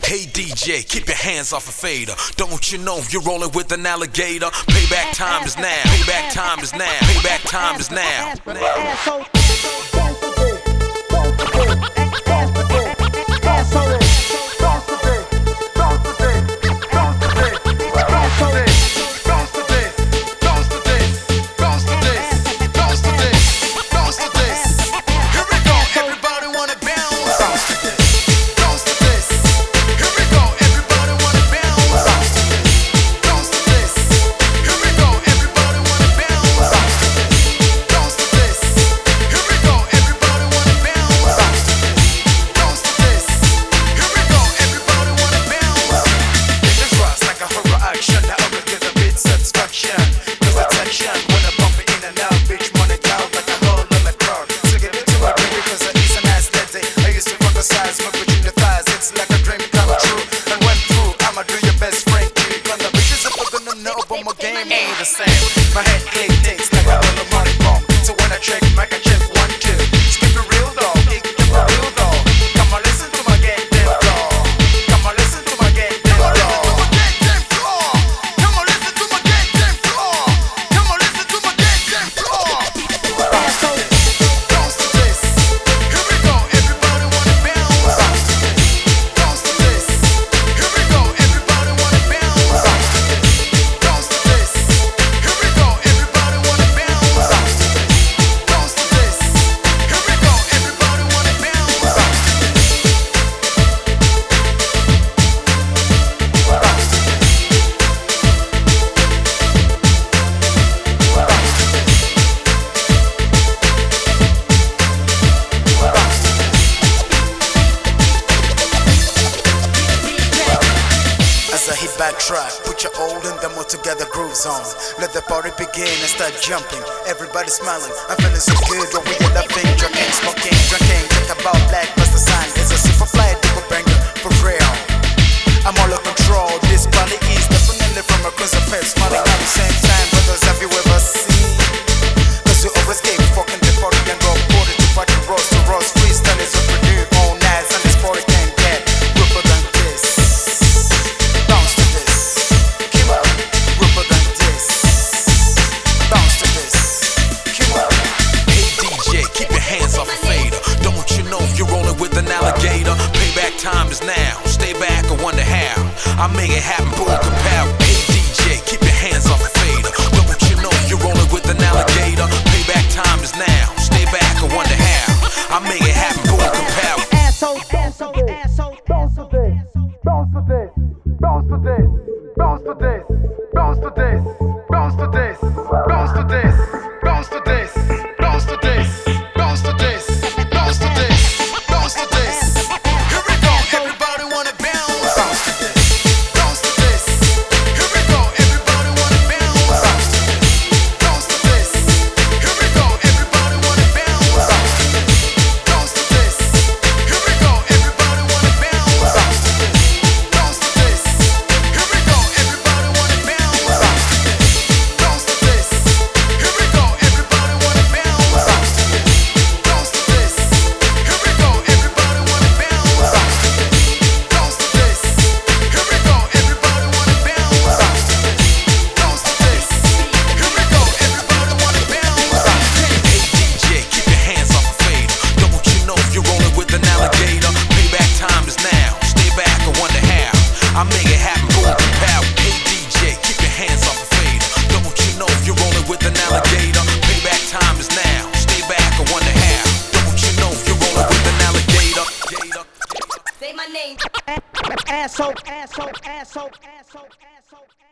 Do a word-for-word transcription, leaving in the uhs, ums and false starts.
Hey D J, keep your hands off a fader. Don't you know you're rolling with an alligator? Payback time is now. Payback time is now. Payback time is now. Ain't the same. My head click ticks like a little money bomb. So when I check, make a check one, two. Skip the real dog, keep the real dog. Come on, listen to my get them floor. Come on, listen to my get them floor. Come on, listen to my get them floor. Come on, listen to my get them floor. Bounce to this. Here we go, everybody wanna bounce. Bounce to this. Here we go, everybody wanna bounce. Bounce to this. Here we go, everybody wanna bounce. Bounce to this. Here we go, everybody wanna bounce. As I hit back track, put your old and them all together grooves on. Let the party begin and start jumping. Everybody smiling, I'm feeling so good. What we all loving, drinking, smoking, drinking. Talk about black plus the sign. It's a super fly, double banger for real. I'm all in control. This body is definitely from a crimson pet. Smiling at the same time, brothers, have you ever seen? Cause we always keep fucking the party and go party to party, roast to roast. Freestyle is what we do all night, and this party can get rougher than this. Bounce to this. Come on, rougher than this. Bounce to this. Come on. Hey D J, keep your hands off a fader. Don't you know you're rolling with an alligator? Payback time is now. Stay back and wonder how I make it happen, boom, kapow. Hey D J, keep your hands off a fader. Don't you know you're rolling with an alligator? Payback time is now. Stay back and wonder how I make it happen, boom, kapow. Asshole, asshole, asshole, bounce to this, bounce to this, bounce to this, bounce to this, bounce to this, bounce to this, bounce to this, bounce to this, bounce to this, bounce to this, bounce to this, bounce to this. Here we go, everybody wanna bounce. Bounce to this. Bounce to this. Here we go, everybody wanna bounce. Bounce to this. Here we go, everybody wanna bounce. Bounce to this. Here we go, everybody wanna bounce. Bounce to this. Here we go, everybody wanna bounce. Bounce to this. Here we go, everybody wanna bounce. Bounce to this. Here we go, everybody wanna bounce. Bounce to this. Here we go, everybody wanna bounce. Bounce to this. Here we go, everybody wanna bounce. Hey D J, keep your hands off a fader. Don't you know you're rolling with an alligator? Payback time is now. Stay back and wonder how I make it happen, boom, kapow. Hey D J, keep your hands off a fader. Don't you know you're rolling with an alligator? Payback time is now. Stay back and wonder how. Don't you know you're rolling with an alligator? Say my name. asshole, asshole, asshole, asshole, asshole.